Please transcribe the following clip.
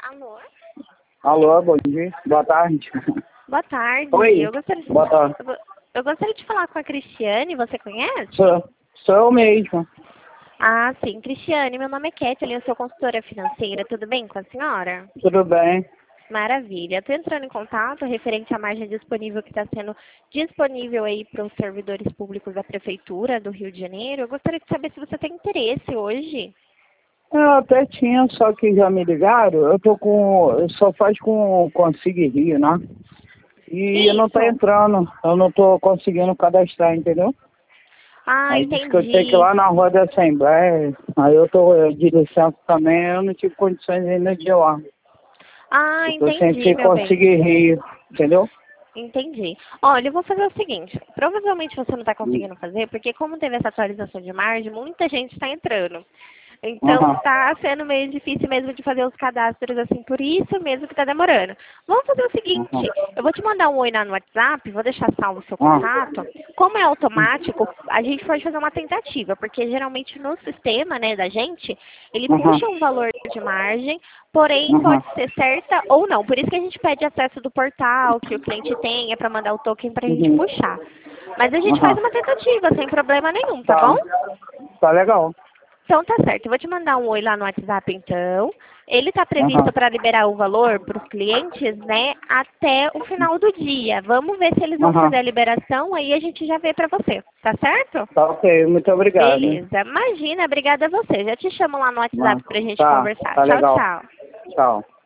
Alô? Alô, bom dia. Boa tarde. Boa tarde. Oi. Boa tarde. Eu gostaria de falar com a Cristiane, você conhece? Sou eu mesmo. Ah, sim. Cristiane, meu nome é Kathleen, eu sou consultora financeira. Tudo bem com a senhora? Tudo bem? Maravilha. Estou entrando em contato referente à margem disponível que está sendo disponível aí para os servidores públicos da Prefeitura do Rio de Janeiro. Eu gostaria de saber se você tem interesse hoje. Eu até tinha, só que já me ligaram. Eu só faz com Consigue Rio, né? E não tá Isso. entrando. Eu não tô conseguindo cadastrar, entendeu? Ah, Aí disse que eu tenho que ir entendi. lá na rua da Assembleia. Aí eu tô de licença também, eu não tive condições ainda de ir lá. Ah, Eu tô sem entendi, que meu bem. Consigue Rio, entendeu? Entendi. Olha, eu vou fazer o seguinte. Provavelmente você não está conseguindo fazer, porque como teve essa atualização de margem, muita gente está entrando. Então, Aham, está sendo meio difícil mesmo de fazer os cadastros, assim, por isso mesmo que está demorando. Vamos fazer o aham, seguinte, eu vou te mandar um oi lá no WhatsApp, vou deixar salvo o seu aham, contato. Como é automático, a gente pode fazer uma tentativa, porque geralmente no sistema, né, da gente, ele aham, puxa um valor de margem, porém aham, pode ser certa ou não. Por isso que a gente pede acesso do portal, que o cliente tenha, para mandar o token para a gente uhum, puxar. Mas a gente faz aham. uma tentativa, sem problema nenhum, tá Tá, bom? tá legal. Então tá certo, eu vou te mandar um oi lá no WhatsApp então. Ele está previsto Aham, para liberar o valor para os clientes, né, até o final do dia. Vamos ver se eles vão aham. fazer a liberação, aí a gente já vê para você, tá certo? Tá ok, muito obrigado. Beleza, imagina, obrigada a você. Já te chamo lá no WhatsApp pra gente Tá, conversar. tá Tchau, legal. tchau. Tchau.